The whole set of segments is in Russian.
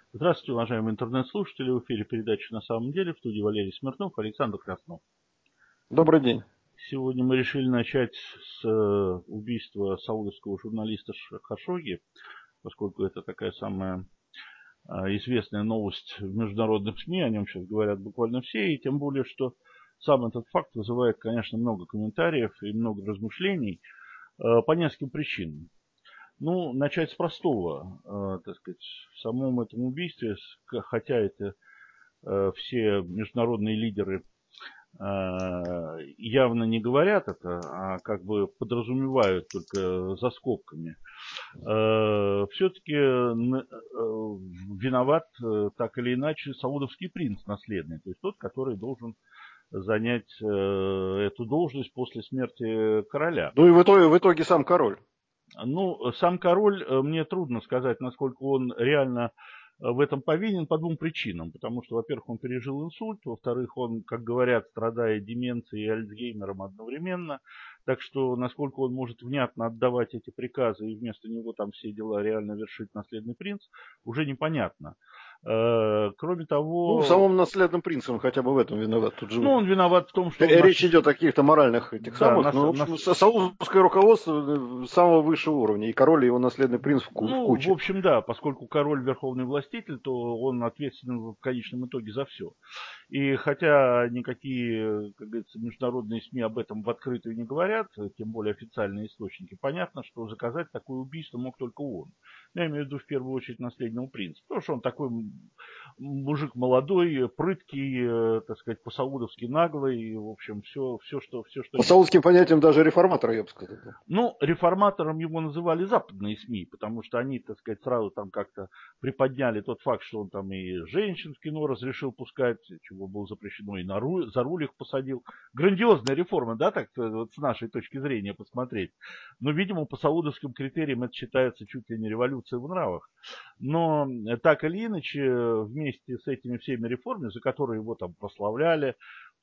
Здравствуйте, уважаемые интернет-слушатели. В эфире передача «На самом деле». В студии Валерий Смирнов, Александр Краснов. Добрый день. Сегодня мы решили начать с убийства саудовского журналиста Хашогги, поскольку это такая самая известная новость в международных СМИ, о нем сейчас говорят буквально все, и тем более, что сам этот факт вызывает, конечно, много комментариев и много размышлений по нескольким причинам. Ну, начать с простого, так сказать, в самом этом убийстве, хотя это все международные лидеры явно не говорят это, а как бы подразумевают только за скобками. Все-таки виноват так или иначе саудовский принц наследный, то есть тот, который должен занять эту должность после смерти короля. Ну и в итоге сам король. Ну, сам король, мне трудно сказать, насколько он реально в этом повинен по двум причинам. Потому что, во-первых, он пережил инсульт, во-вторых, он, как говорят, страдает деменцией и Альцгеймером одновременно. Так что, насколько он может внятно отдавать эти приказы и вместо него там все дела реально вершит наследный принц, уже непонятно. Кроме Ну, в того, самом наследном принце он хотя бы в этом виноват. Тут же ну, он виноват в том, что он речь идет о каких-то моральных этих да, самых. Ну, в общем, саудовское руководство самого высшего уровня. И король, и его наследный принц в ну, в куче. общем, да, поскольку король верховный властитель, то он ответственен в конечном итоге за все. И хотя никакие, как говорится, международные СМИ об этом в открытую не говорят, тем более официальные источники, понятно, что заказать такое убийство мог только он. Я имею в виду в первую очередь наследного принца. Потому что он такой мужик молодой, прыткий, так сказать, по-саудовски наглый, и, в общем, все, что По есть. саудовским понятиям даже реформатор, я бы сказал. Ну, реформатором его называли западные СМИ, потому что они, так сказать, сразу там как-то приподняли тот факт, что он там и женщин в кино разрешил пускать, чего было запрещено, и за руль их посадил. Грандиозная реформа, да, так вот с нашей точки зрения посмотреть. Но, видимо, по саудовским критериям это считается чуть ли не революцией в нравах. Но так или иначе, вместе с этими всеми реформами, за которые его там прославляли,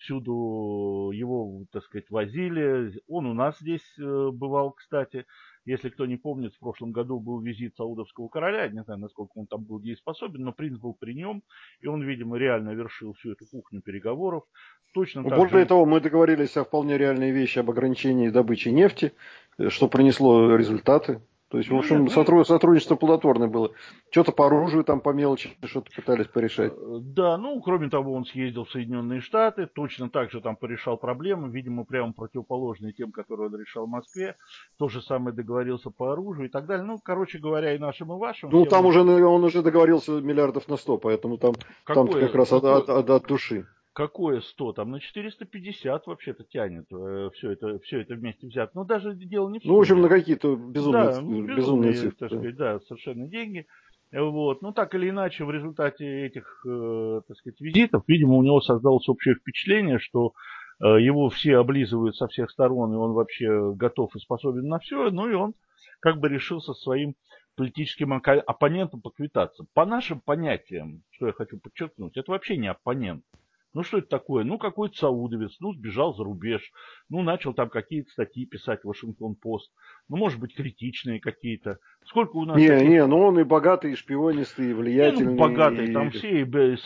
всюду его, так сказать, возили. Он у нас здесь бывал, кстати. Если кто не помнит, в прошлом году был визит саудовского короля. Не знаю, насколько он там был дееспособен, но принц был при нем. И он, видимо, реально вершил всю эту кухню переговоров. Точно так Более же... того, мы договорились о вполне реальной вещи об ограничении добычи нефти, что принесло результаты. То есть, в Нет, общем, ну, сотрудничество плодотворное было. Что-то по оружию там по мелочи, что-то пытались порешать. да, ну, кроме того, он съездил в Соединенные Штаты, точно так же там порешал проблемы, видимо, прямо противоположные тем, которые он решал в Москве. То же самое договорился по оружию и так далее. Ну, короче говоря, и нашим, и вашим Ну, всем там он... уже он уже договорился миллиардов на 100, поэтому там как Какое, раз от, какое, от- от- от души. какое 100? Там на 450 вообще-то тянет все это вместе взято. Но даже дело не в Ну, в общем, сумме. на какие-то безумные, Да, ну, безумные безумные, цифры. так Да. сказать, да, совершенно деньги. Вот. Ну, так или иначе, в результате этих, так сказать, визитов, видимо, у него создалось общее впечатление, что его все облизывают со всех сторон, и он вообще готов и способен на все, ну и он как бы решил со своим политическим оппонентом поквитаться. По нашим понятиям, что я хочу подчеркнуть, это вообще не оппонент. Ну что это такое? Ну какой-то саудовец, ну сбежал за рубеж, ну начал там какие-то статьи писать в Вашингтон-Пост, ну может быть критичные какие-то. Сколько у нас таких... Ну он и богатый, и шпионистый, и Не, ну богатый, там влиятельный. все,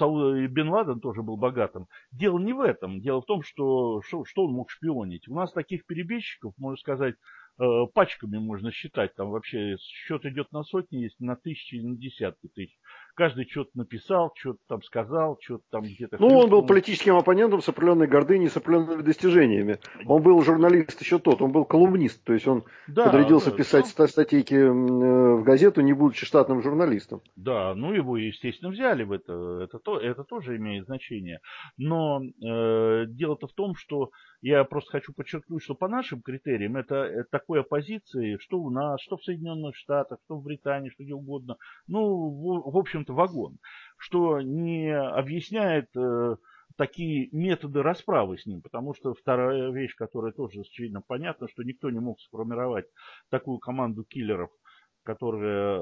и Бен Ладен тоже был богатым. Дело не в этом, дело в том, что он мог шпионить. У нас таких перебежчиков, можно сказать, пачками можно считать. Там вообще счет идет на сотни, есть на тысячи и на десятки тысяч. Каждый что-то написал, что-то там сказал, что-то там где-то Ну, он был хрюкнул. политическим оппонентом с определенной гордыней, с определенными достижениями. Он был журналист еще тот, он был колумнист, то есть он Да, подрядился да, писать статейки в газету, не будучи штатным журналистом. да, ну его, естественно, взяли в это тоже имеет значение. Но дело-то в том, что я просто хочу подчеркнуть, что по нашим критериям это такой оппозиции, что у нас, что в Соединенных Штатах, что в Британии, что где угодно, ну, в общем-то, вагон, что не объясняет такие методы расправы с ним, потому что вторая вещь, которая тоже очевидно понятна, что никто не мог сформировать такую команду киллеров, которая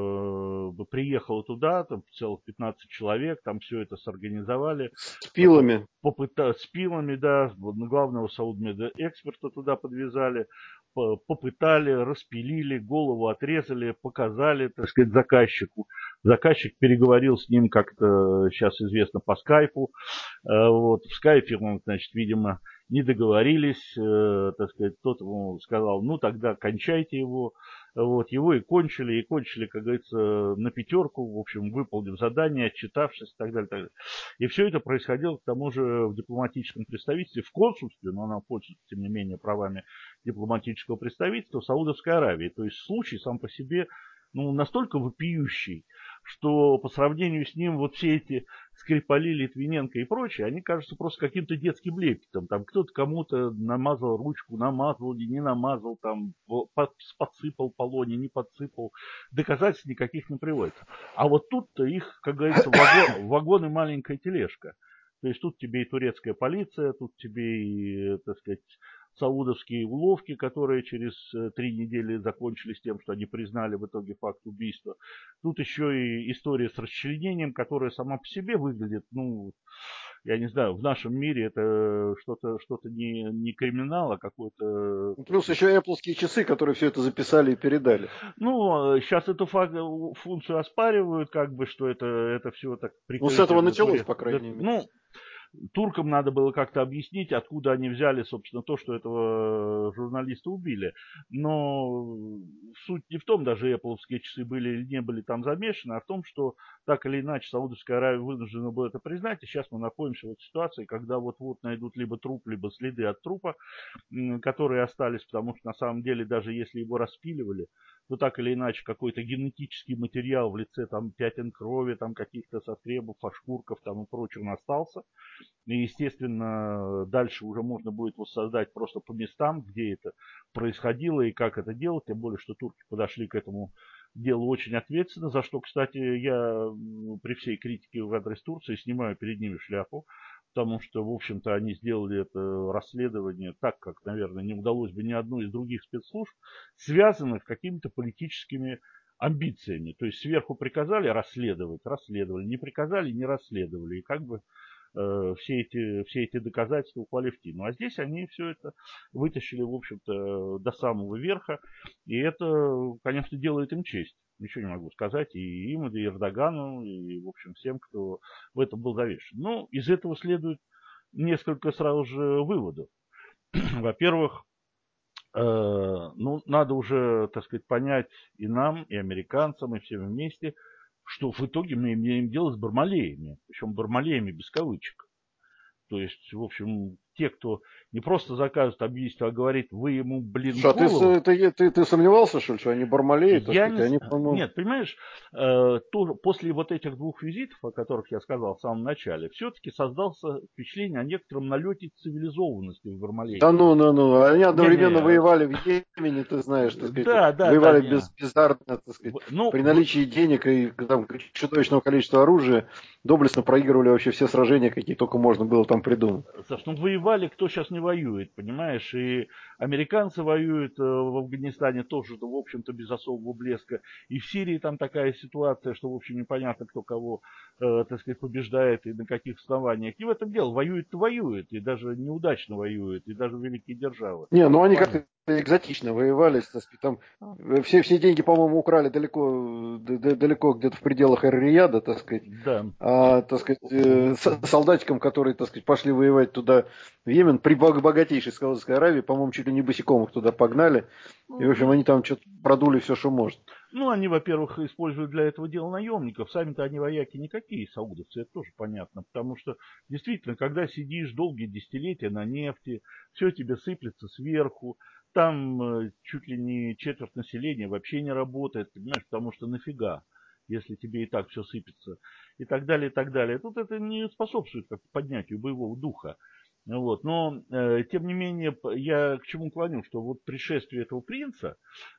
бы приехала туда, там целых 15 человек, там все это сорганизовали, С пилами. с пилами, да, главного саудмедэксперта туда подвязали, попытали, распилили, голову отрезали, показали, так сказать, заказчику. Заказчик переговорил с ним как-то, сейчас известно, по скайпу. Вот, в скайпе, он, значит, видимо, не договорились, так сказать, тот ему сказал, ну, тогда кончайте его. Вот, его и кончили, как говорится, на пятерку, в общем, выполнив задание, отчитавшись и так далее, так далее. И все это происходило, к тому же, в дипломатическом представительстве, в консульстве, но она пользуется, тем не менее, правами дипломатического представительства в Саудовской Аравии. То есть случай сам по себе, ну, настолько вопиющий, что по сравнению с ним вот все эти Скрипали, Литвиненко и прочие, они кажутся просто каким-то детским лепетом. Там кто-то кому-то намазал ручку, намазал или не намазал, там подсыпал полоний, не подсыпал. Доказательств никаких не приводится. А вот тут-то их, как говорится, вагон и маленькая тележка. То есть тут тебе и турецкая полиция, тут тебе и, так сказать, саудовские уловки, которые через 3 недели закончились тем, что они признали в итоге факт убийства. Тут еще и история с расчленением, которая сама по себе выглядит, ну, я не знаю, в нашем мире это что-то не криминал, а какой-то... Плюс еще Apple-ские часы, которые все это записали и передали. Ну, сейчас эту функцию оспаривают, как бы, что это все так Ну, с этого прикрытие для началось, по турецких. крайней мере. Ну, туркам надо было как-то объяснить, откуда они взяли, собственно, то, что этого журналиста убили. Но суть не в том, даже Apple-овские часы были или не были там замешаны, а в том, что так или иначе Саудовская Аравия вынуждена была это признать. И сейчас мы находимся в этой ситуации, когда вот-вот найдут либо труп, либо следы от трупа, которые остались, потому что на самом деле даже если его распиливали, то так или иначе какой-то генетический материал в лице там пятен крови, там каких-то соскребов, ошкурков там и прочего он остался. И, естественно, дальше уже можно будет воссоздать просто по местам, где это происходило и как это делать, тем более, что турки подошли к этому делу очень ответственно, за что, кстати, я при всей критике в адрес Турции снимаю перед ними шляпу, потому что, в общем-то, они сделали это расследование так, как, наверное, не удалось бы ни одной из других спецслужб, связанных какими-то политическими амбициями. То есть сверху приказали расследовать, расследовали, не приказали, не расследовали. И как бы все эти доказательства упали в тину. А здесь они все это вытащили, в общем-то, до самого верха. И это, конечно, делает им честь. Ничего не могу сказать. И им, и Эрдогану, и, в общем, всем, кто в этом был завешен. Но из этого следует несколько сразу же выводов. Во-первых, ну, надо уже, так сказать, понять и нам, и американцам, и всем вместе, что в итоге мы имеем дело с бармалеями, причем бармалеями без кавычек. То есть, в общем, те, кто не просто заказывает убийство, а говорит, вы ему, блин, Слушай, а голову. ты сомневался, что они бармалеи, так Я сказать? не... Они, по-моему... Нет, понимаешь, после вот этих двух визитов, о которых я сказал в самом начале, все-таки создался впечатление о некотором налете цивилизованности в Бармалее. Да ну. Они одновременно Не-не, воевали в Йемене, ты знаешь, так сказать, да, воевали не. бездарно, так сказать, Ну, при наличии денег и там чудовищного количества оружия, доблестно проигрывали вообще все сражения, какие только можно было там придумать. Саш, ну воевали, кто сейчас не воюет, понимаешь? И американцы воюют в Афганистане тоже, в общем-то, без особого блеска. И в Сирии там такая ситуация, что, в общем, непонятно, кто кого, так сказать, побеждает и на каких основаниях. И в этом дело. Воюет-то воюет, и даже неудачно воюет, и даже великие державы. Не, ну они Понятно. как-то экзотично воевали, так сказать, там все деньги, по-моему, украли далеко где-то в пределах Эр-Рияда, так сказать. Да. А, так сказать, солдатикам, которые, так сказать, пошли воевать туда, в Йемен, при богатейшей Саудовской Аравии, по-моему, чуть ли не босиком их туда погнали. И, в общем, они там что-то продули все, что может. Ну, они, во-первых, используют для этого дела наемников. Сами-то они вояки никакие, саудовцы, это тоже понятно. Потому что, действительно, когда сидишь долгие десятилетия на нефти, все тебе сыплется сверху, там чуть ли не четверть населения вообще не работает, понимаешь, потому что нафига, если тебе и так все сыпется, и так далее, и так далее. Тут это не способствует как поднятию боевого духа. Вот. Но, тем не менее, я к чему клоню, что вот пришествие этого принца,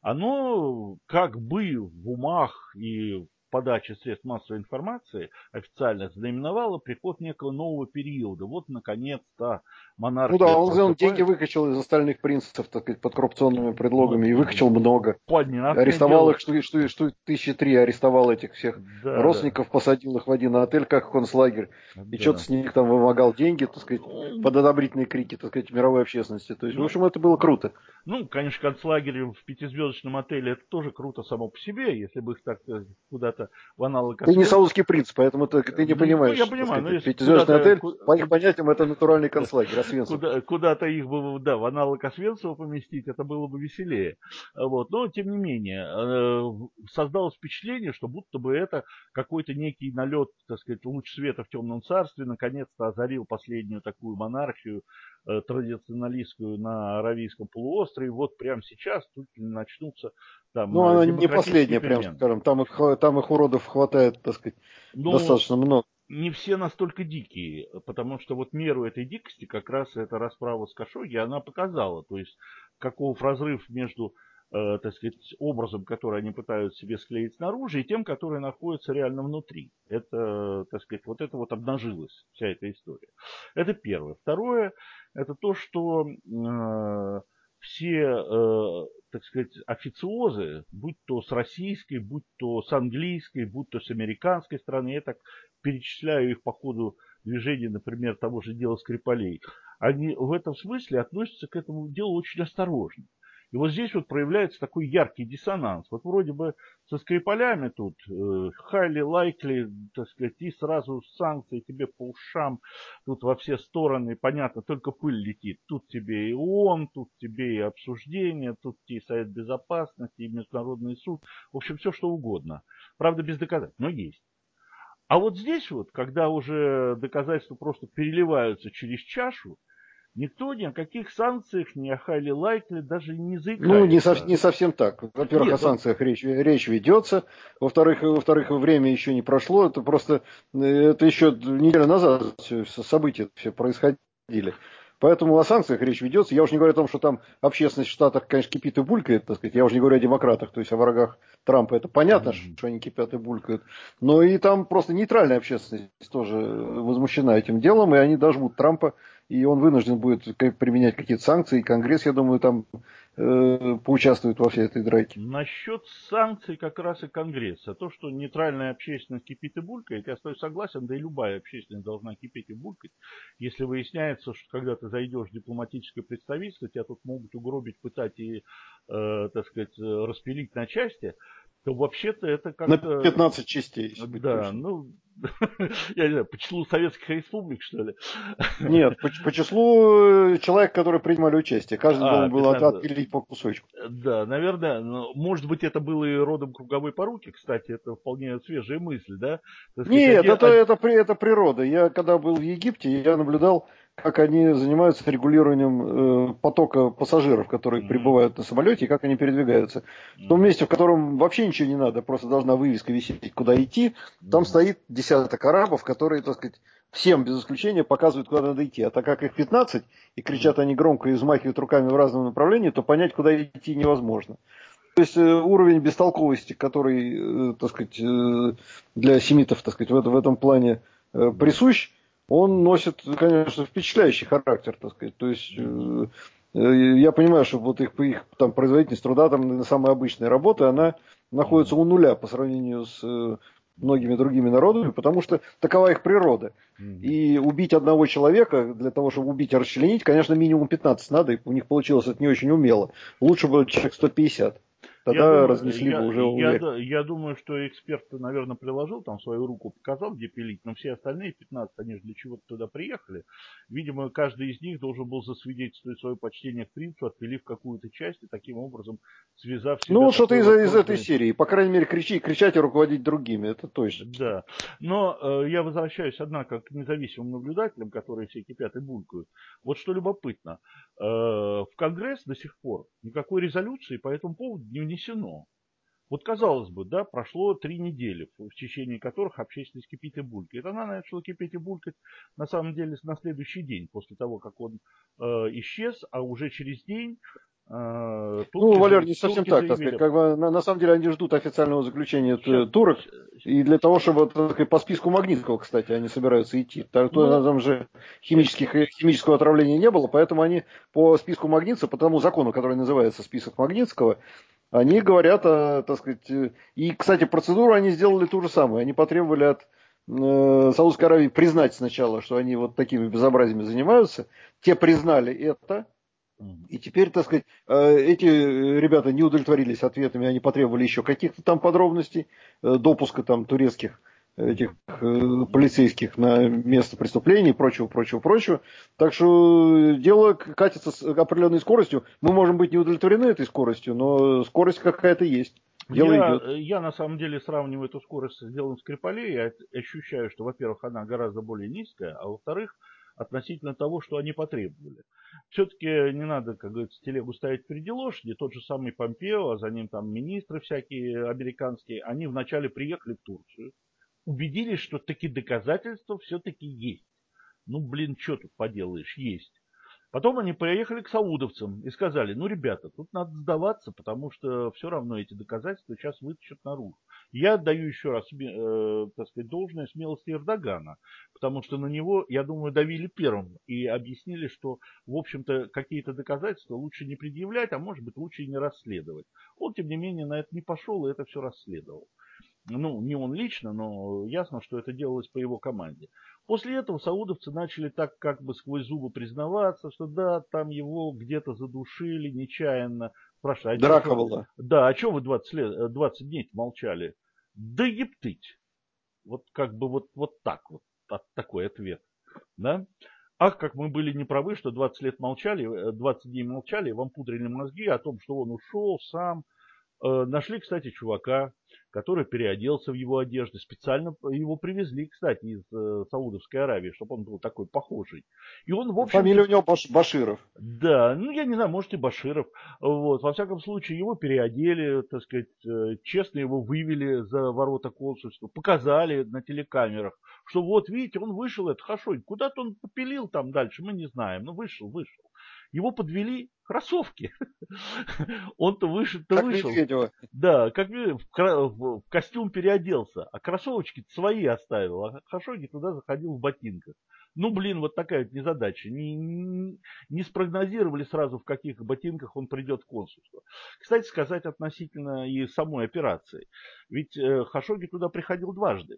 оно как бы в умах и в подаче средств массовой информации официально знаменовало приход некого нового периода. Вот, наконец-то, Ну да, монархия он деньги просыпается. выкачал из остальных принцев, так сказать, под коррупционными Ну, предлогами, и выкачал много. понятное Арестовал дело. их, что 1003 арестовал этих всех Да, да, родственников, посадил их в один отель, как концлагерь, и что-то да. с них там вымогал деньги, так сказать, под одобрительные крики, так сказать, мировой общественности. То есть, в Ну, общем, это было круто. ну, конечно, концлагерь в пятизвездочном отеле это тоже круто само по себе, если бы их так куда-то куда-то в аналог Ты не Освенцима. саудский принц, поэтому ты не понимаешь, Я понимаю, но если пятизвездный отель, по их понятиям, это натуральный концлагерь, Освенцим. куда-то их бы, да, в аналог Освенцима поместить, это было бы веселее. Вот. Но, тем не менее, создалось впечатление, что будто бы это какой-то некий налет, так сказать, луч света в темном царстве, наконец-то озарил последнюю такую монархию традиционалистскую на Аравийском полуострове. Вот прямо сейчас тут начнутся там Ну, она не демократические последняя, прям перемены. скажем, там их уродов хватает, так сказать, Ну, достаточно много. не все настолько дикие, потому что вот меру этой дикости как раз эта расправа с Кашоги, она показала, то есть каков разрыв между, так сказать, образом, который они пытаются себе склеить снаружи, и тем, который находится реально внутри. Это, так сказать, вот это вот обнажилась вся эта история. Это первое. Второе, это то, что все, так сказать, официозы, будь то с российской, будь то с английской, будь то с американской стороны, я так перечисляю их по ходу движения, например, того же дела Скрипалей, они в этом смысле относятся к этому делу очень осторожно. И вот здесь вот проявляется такой яркий диссонанс. Вот вроде бы со Скрипалями тут highly likely, так сказать, и сразу санкции тебе по ушам, тут во все стороны, понятно, только пыль летит. Тут тебе и ООН, тут тебе и обсуждение, тут тебе и Совет Безопасности, и Международный суд. В общем, все что угодно. Правда, без доказательств, но есть. А вот здесь вот, когда уже доказательства просто переливаются через чашу, никто ни о каких санкциях, ни о highly likely даже не Ну, заикается. не совсем так. Во-первых, о Нет, вот, санкциях речь ведется. Во-вторых, время еще не прошло. Это просто, это еще неделю назад события все происходили. Поэтому о санкциях речь ведется. Я уже не говорю о том, что там общественность в Штатах, конечно, кипит и булькает, так сказать. Я уже не говорю о демократах, то есть о врагах Трампа. Это понятно, что они кипят и булькают. Но и там просто нейтральная общественность тоже возмущена этим делом, и они дожмут Трампа, и он вынужден будет применять какие-то санкции. И Конгресс, я думаю, там поучаствует во всей этой драке. насчет санкций как раз и Конгресса. То, что нейтральная общественность кипит и булькает, я с тобой согласен, да и любая общественность должна кипеть и булькать. Если выясняется, что когда ты зайдешь в дипломатическое представительство, тебя тут могут угробить, пытать и, так сказать, распилить на части, то вообще-то это На как-то... 15 частей, если быть Да, точным. ну, я не знаю, по числу советских республик, что ли? Нет, по числу человек, которые принимали участие. Каждый должен был 15. отпилить по кусочку. Да, наверное, может быть, это было и родом круговой поруки, кстати, это вполне свежая мысль, да? Так сказать, Нет, это природа. Я когда был в Египте, я наблюдал, как они занимаются регулированием потока пассажиров, которые прибывают на самолете, и как они передвигаются. В том месте, в котором вообще ничего не надо, просто должна вывеска висеть, куда идти, там стоит десяток арабов, которые, так сказать, всем без исключения показывают, куда надо идти. А так как их 15, и кричат они громко и взмахивают руками в разном направлении, то понять, куда идти невозможно. То есть уровень бестолковости, который, так сказать, для семитов, так сказать, в этом плане присущ, он носит, конечно, впечатляющий характер, так сказать. То есть я понимаю, что вот их там производительность труда, там самая обычная работа, она находится у нуля по сравнению с многими другими народами, потому что такова их природа. И убить одного человека, для того, чтобы убить и расчленить, конечно, минимум 15 надо, и у них получилось это не очень умело. Лучше бы человек 150. Тогда разнесли бы уже уверен. Я думаю, что эксперт, наверное, приложил там свою руку, показал, где пилить, но все остальные 15, они же для чего-то туда приехали. Видимо, каждый из них должен был засвидетельствовать свое почтение к принцу, отпилив какую-то часть и таким образом связав себя... Ну, что-то из этой серии. По крайней мере, кричать и руководить другими, это точно. Да, но я возвращаюсь, однако, к независимым наблюдателям, которые все кипят и булькают. Вот что любопытно, в Конгресс до сих пор никакой резолюции по этому поводу не внесено. Вот казалось бы, да, прошло 3 недели, в течение которых общественность кипит и булькает. Она начала кипеть и булькать на самом деле на следующий день, после того, как он исчез, а уже через день Валер, не совсем так, так сказать. Как бы, на самом деле они ждут официального заключения турок. И для того, чтобы по списку Магнитского, кстати, они собираются идти. Там же химического отравления не было, поэтому они по списку Магнитского, по тому закону, который называется список Магнитского, они говорят, так сказать, и, кстати, процедуру они сделали ту же самую. Они потребовали от Саудовской Аравии признать сначала, что они вот такими безобразиями занимаются. Те признали это. И теперь, так сказать, эти ребята не удовлетворились ответами, они потребовали еще каких-то там подробностей, допуска там турецких этих полицейских на место преступления и прочего, прочего, прочего. Так что дело катится с определенной скоростью. Мы можем быть не удовлетворены этой скоростью, но скорость какая-то есть. Дело идет. Я на самом деле сравниваю эту скорость с делом Скрипалей, я ощущаю, что, во-первых, она гораздо более низкая, а во-вторых, относительно того, что они потребовали. Все-таки не надо, как говорится, телегу ставить впереди лошади. Тот же самый Помпео, а за ним там министры всякие американские, они вначале приехали в Турцию, убедились, что таки доказательства все-таки есть. Ну, блин, что тут поделаешь, есть. Потом они поехали к саудовцам и сказали, ну, ребята, тут надо сдаваться, потому что все равно эти доказательства сейчас вытащат наружу. Я отдаю еще раз, так сказать, должное смелости Эрдогана, потому что на него, я думаю, давили первым и объяснили, что, в общем-то, какие-то доказательства лучше не предъявлять, а может быть, лучше и не расследовать. Он, тем не менее, на это не пошел и это все расследовал. Ну, не он лично, но ясно, что это делалось по его команде. После этого саудовцы начали так как бы сквозь зубы признаваться, что да, там его где-то задушили нечаянно. Спрашивают, Драка была. да, а что вы 20 дней молчали? Да ептыть. Вот как бы вот так вот, такой ответ. Да? Ах, как мы были неправы, что 20 лет молчали, 20 дней молчали, вам пудрили мозги о том, что он ушел сам. Нашли, кстати, чувака, который переоделся в его одежды. Специально его привезли, кстати, из Саудовской Аравии, чтобы он был такой похожий. И он, в Фамилия общем-то, у него Баширов. да, ну, я не знаю, может и Баширов. Вот, во всяком случае, его переодели, так сказать, честно его вывели за ворота консульства, показали на телекамерах, что вот, видите, он вышел, это хорошо, куда-то он попилил там дальше, мы не знаем, но вышел. Его подвели кроссовки. Он-то вышел-то Как вышел. Медведева. Да, как в костюм переоделся, а кроссовочки свои оставил, а Хашоги туда заходил в ботинках. Ну, блин, вот такая вот незадача. Не спрогнозировали сразу, в каких ботинках он придет в консульство. Кстати сказать, относительно и самой операции. Ведь Хашоги туда приходил дважды.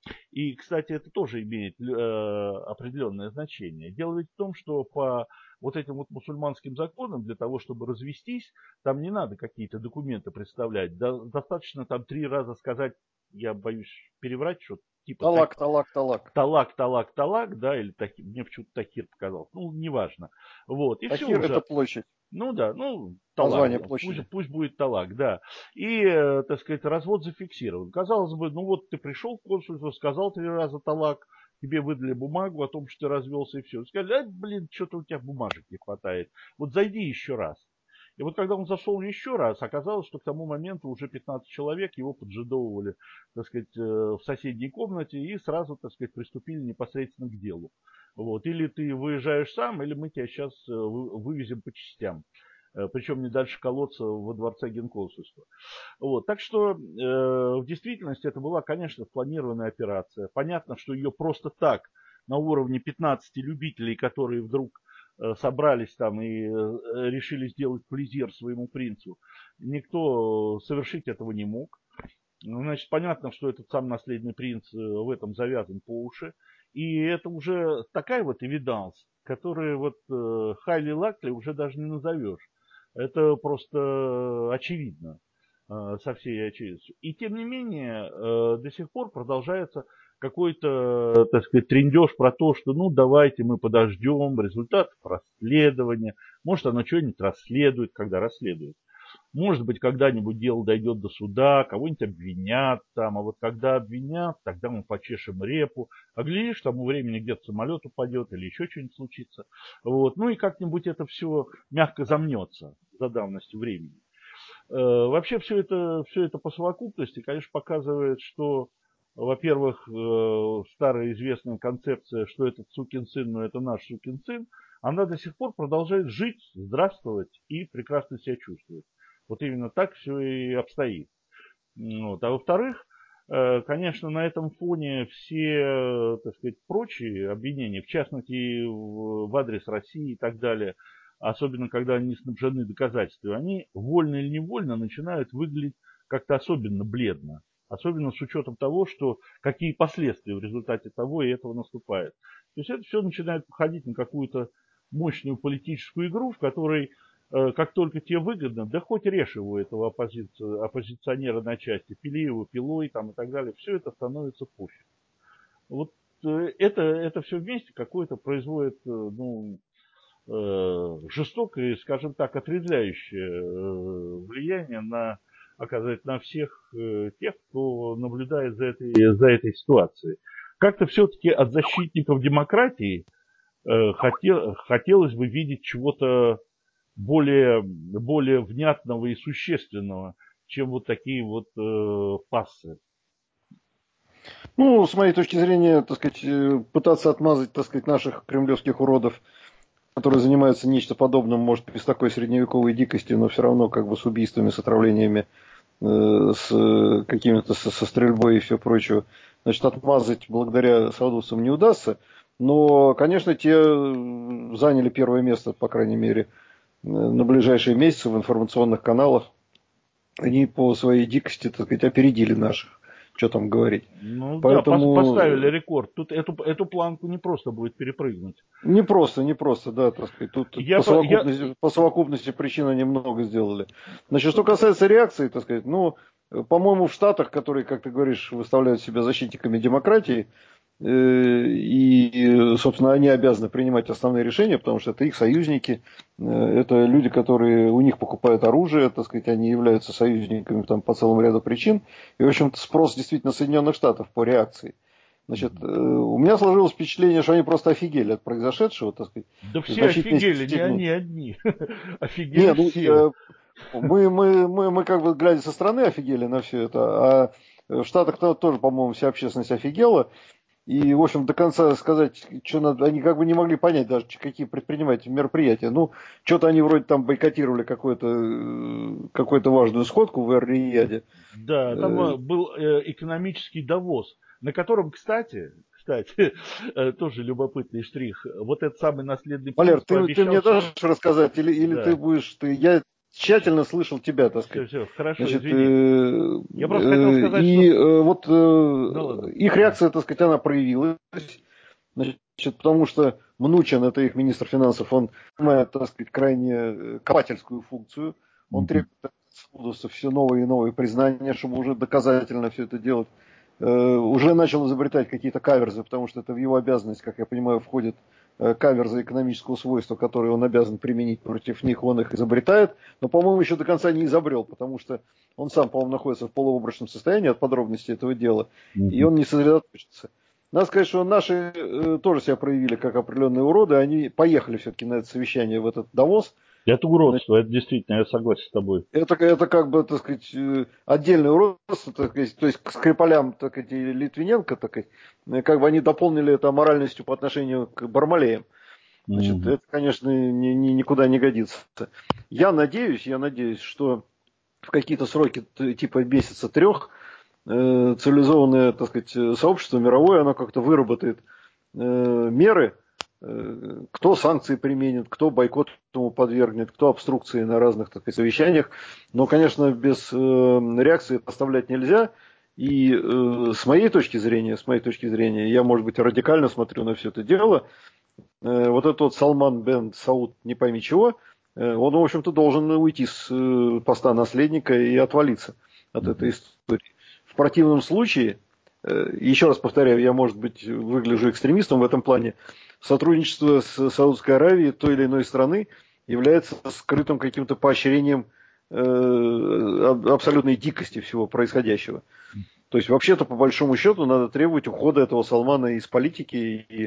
И, кстати, это тоже имеет определенное значение. Дело ведь в том, что по вот этим вот мусульманским законам, для того, чтобы развестись, там не надо какие-то документы представлять. Достаточно там 3 раза сказать, я боюсь переврать, что типа так, Талак, талак, талак. талак, талак, талак, да, или мне почему-то Тахир показал, ну, неважно. Вот, и все Тахир – это уже. площадь, Ну да, ну, талак, название пусть, площади. пусть будет талак, да. И, так сказать, развод зафиксирован. Казалось бы, ну вот ты пришел в консульство, сказал 3 раза талак, тебе выдали бумагу о том, что ты развелся и все. Сказали, блин, что-то у тебя бумажек не хватает. Вот зайди еще раз. И вот когда он зашел еще раз, оказалось, что к тому моменту уже 15 человек его поджидовывали, так сказать, в соседней комнате и сразу, так сказать, приступили непосредственно к делу. Вот. Или ты выезжаешь сам, или мы тебя сейчас вывезем по частям. Причем не дальше колодца во дворце генконсульства. Вот. Так что в действительности это была, конечно, спланированная операция. Понятно, что ее просто так на уровне 15 любителей, которые вдруг собрались там и решили сделать плезир своему принцу, никто совершить этого не мог. Ну, значит, понятно, что этот сам наследный принц в этом завязан по уши. И это уже такая вот эвиданс, который вот Хайли Лакли уже даже не назовешь. Это просто очевидно, со всей очевидностью. И тем не менее, до сих пор продолжается какой-то, так сказать, трындеж про то, что ну давайте мы подождем результатов расследования. Может оно что-нибудь расследует, когда расследует. Может быть, когда-нибудь дело дойдет до суда, кого-нибудь обвинят там, а вот когда обвинят, тогда мы почешем репу. А глядишь, к тому времени где-то самолет упадет или еще что-нибудь случится. Вот. Ну и как-нибудь это все мягко замнется за давностью времени. Вообще все это по совокупности, конечно, показывает, что, во-первых, старая известная концепция, что этот сукин сын, но это наш сукин сын, она до сих пор продолжает жить, здравствовать и прекрасно себя чувствовать. Вот именно так все и обстоит. Вот. А во-вторых, конечно, на этом фоне все, так сказать, прочие обвинения, в частности, в адрес России и так далее, особенно когда они снабжены доказательствами, они вольно или невольно начинают выглядеть как-то особенно бледно. Особенно с учетом того, что какие последствия в результате того и этого наступают. То есть это все начинает походить на какую-то мощную политическую игру, в которой как только тебе выгодно, да хоть режь его, этого оппозиционера на части, пили его пилой там, и так далее, все это становится пофиг. Вот это все вместе какое-то производит жестокое, скажем так, отрезвляющее влияние оказывает на всех тех, кто наблюдает за этой ситуацией. Как-то все-таки от защитников демократии хотелось бы видеть чего-то более внятного и существенного, чем вот такие вот пассы. Ну, с моей точки зрения, так сказать, пытаться отмазать, так сказать, наших кремлевских уродов, которые занимаются нечто подобным, может, без такой средневековой дикости, но все равно как бы с убийствами, с отравлениями, с какими-то со стрельбой и все прочее, значит, отмазать благодаря саудовцам не удастся. Но, конечно, те заняли первое место, по крайней мере, на ближайшие месяцы в информационных каналах. Они по своей дикости, так сказать, опередили наших. Что там говорить. Ну да, Поэтому поставили рекорд. Тут эту планку не просто будет перепрыгнуть. не просто, да, так сказать. Тут по совокупности причин они много сделали. Значит, что касается реакции, так сказать, ну, по-моему, в Штатах, которые, как ты говоришь, выставляют себя защитниками демократии, и, собственно, они обязаны принимать основные решения, потому что это их союзники, это люди, которые у них покупают оружие, так сказать, они являются союзниками там, по целому ряду причин. И, в общем-то, спрос действительно Соединенных Штатов по реакции. Значит, у меня сложилось впечатление, что они просто офигели от произошедшего, так сказать. Да все офигели, не они одни. Офигели Нет, ну, все. мы как бы, глядя со стороны, офигели на все это, а в Штатах тоже, по-моему, вся общественность офигела. И, в общем, до конца сказать, что надо, они как бы не могли понять даже, какие предпринимать мероприятия. Ну, что-то они вроде там бойкотировали какую-то важную сходку в Эр-Рияде. Да, там был экономический Давос, на котором, кстати, тоже любопытный штрих, вот этот самый наследный Валер, принц ты пообещал, мне дашь рассказать, или ты да, будешь, я тщательно слышал тебя, так сказать. все, хорошо, Значит, извини. Я просто хотел сказать, что... вот Ну ладно. их реакция, так сказать, она проявилась. Значит, потому что Мнучин, это их министр финансов, он занимает, так сказать, крайне копательскую функцию. Он требует от судовцев все новые и новые признания, чтобы уже доказательно все это делать. Уже начал изобретать какие-то каверзы, потому что это в его обязанность, как я понимаю, входит каверзы экономического свойства, которые он обязан применить против них, он их изобретает, но, по-моему, еще до конца не изобрел, потому что он сам, по-моему, находится в полуобморочном состоянии от подробностей этого дела, и он не сосредоточится. Надо сказать, что наши тоже себя проявили как определенные уроды, они поехали все-таки на это совещание, в этот Давос. Это уродство, это действительно, я согласен с тобой. Это как бы, так сказать, отдельный уродство, так сказать, то есть к Скрипалям, так сказать, и Литвиненко, так сказать, как бы они дополнили это моральностью по отношению к Бармалеям. Значит, это, конечно, никуда не годится. Я надеюсь, что в какие-то сроки, типа месяца 3, цивилизованное, так сказать, сообщество мировое, оно как-то выработает меры, кто санкции применит, кто бойкот ему подвергнет, кто обструкции на разных, так сказать, совещаниях. Но, конечно, без реакции оставлять нельзя. И с моей точки зрения, я, может быть, радикально смотрю на все это дело, вот этот вот Салман бен Сауд, не пойми чего, он, в общем-то, должен уйти с поста наследника и отвалиться от этой истории. В противном случае, еще раз повторяю, я, может быть, выгляжу экстремистом в этом плане, сотрудничество с Саудовской Аравией той или иной страны является скрытым каким-то поощрением абсолютной дикости всего происходящего. То есть, вообще-то, по большому счету, надо требовать ухода этого Салмана из политики. И,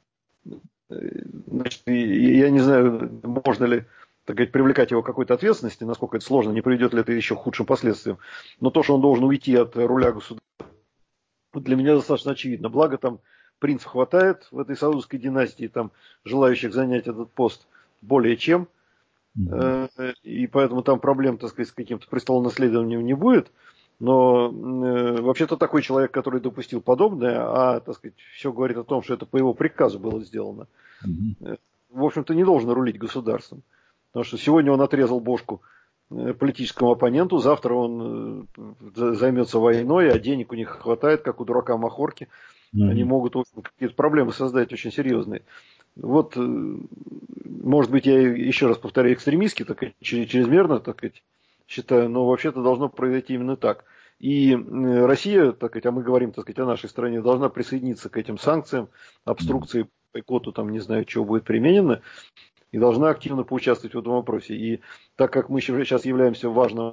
значит, я не знаю, можно ли, так сказать, привлекать его к какой-то ответственности, насколько это сложно, не приведет ли это еще к худшим последствиям. Но то, что он должен уйти от руля государства, для меня достаточно очевидно. Благо там принцев хватает в этой саудовской династии, там желающих занять этот пост более чем. И поэтому там проблем, так сказать, с каким-то престолонаследованием не будет. Но вообще-то такой человек, который допустил подобное, так сказать, все говорит о том, что это по его приказу было сделано, в общем-то, не должен рулить государством. Потому что сегодня он отрезал бошку политическому оппоненту, завтра он займется войной, а денег у них хватает, как у дурака Махорки. Они могут какие-то проблемы создать очень серьезные. Вот, может быть, я еще раз повторяю, экстремистски, так сказать, чрезмерно, так сказать, считаю, но вообще-то должно произойти именно так. И Россия, так сказать, а мы говорим, так сказать, о нашей стране, должна присоединиться к этим санкциям, обструкции, бойкоту, там, не знаю, чего будет применено, и должна активно поучаствовать в этом вопросе. И так как мы сейчас являемся важным...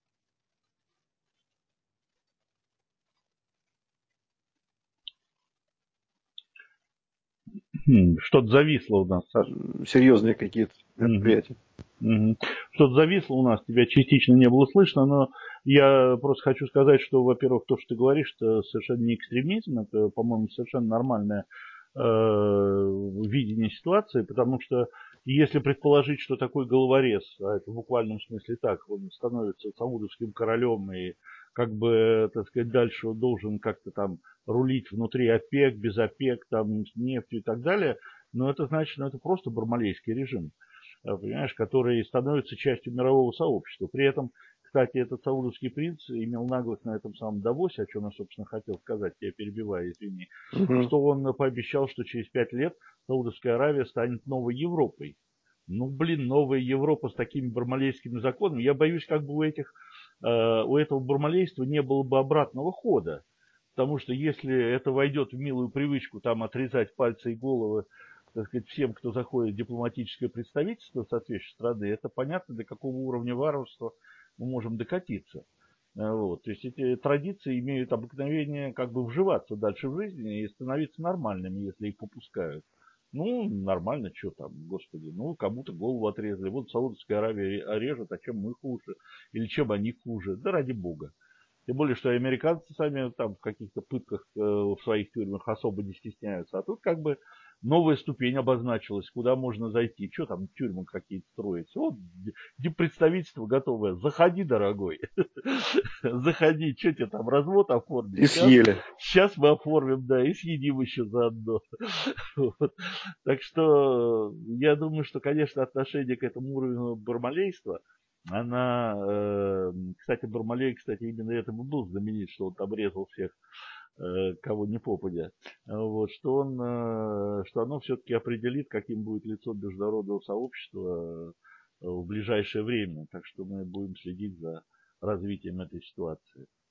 Что-то зависло у нас, Саша. серьезные какие-то Мгм. мероприятия. Мгм. Что-то зависло у нас, тебя частично не было слышно, но я просто хочу сказать, что, во-первых, то, что ты говоришь, это совершенно не экстремизм, это, по-моему, совершенно нормальное видение ситуации, потому что если предположить, что такой головорез, а это в буквальном смысле так, он становится саудовским королем и как бы, так сказать, дальше он должен как-то там рулить внутри ОПЕК, без ОПЕК, там, с нефтью и так далее, но это значит, это просто бармалейский режим, понимаешь, который становится частью мирового сообщества. При этом, кстати, этот саудовский принц имел наглость на этом самом Давосе, о чем я, собственно, хотел сказать, я перебиваю, извини, Угу. что он пообещал, что через 5 лет Саудовская Аравия станет новой Европой. Ну, блин, новая Европа с такими бармалейскими законами. Я боюсь, как бы у этого бармалейства не было бы обратного хода. Потому что если это войдет в милую привычку там отрезать пальцы и головы, так сказать, всем, кто заходит в дипломатическое представительство соответствующей страны, это понятно, до какого уровня варварства мы можем докатиться. Вот. То есть эти традиции имеют обыкновение как бы вживаться дальше в жизнь и становиться нормальными, если их попускают. Ну, нормально, что там, господи, ну, кому-то голову отрезали, вот Саудовская Аравия режет, а чем мы хуже? Или чем они хуже? Да ради бога. Тем более, что и американцы сами там в каких-то пытках в своих тюрьмах особо не стесняются. А тут как бы новая ступень обозначилась, куда можно зайти. Что там тюрьмы какие-то строятся? Вот представительство готовое. Заходи, дорогой. Заходи. Что тебе там, развод оформить? И съели. Сейчас мы оформим, да, и съедим еще заодно. Вот. Так что я думаю, что, конечно, отношение к этому уровню бармалейства, кстати, Бармалей, кстати, именно этому был знаменит, что он там резал всех, кого не попадя. Вот, что оно все-таки определит, каким будет лицо международного сообщества в ближайшее время. Так что мы будем следить за развитием этой ситуации.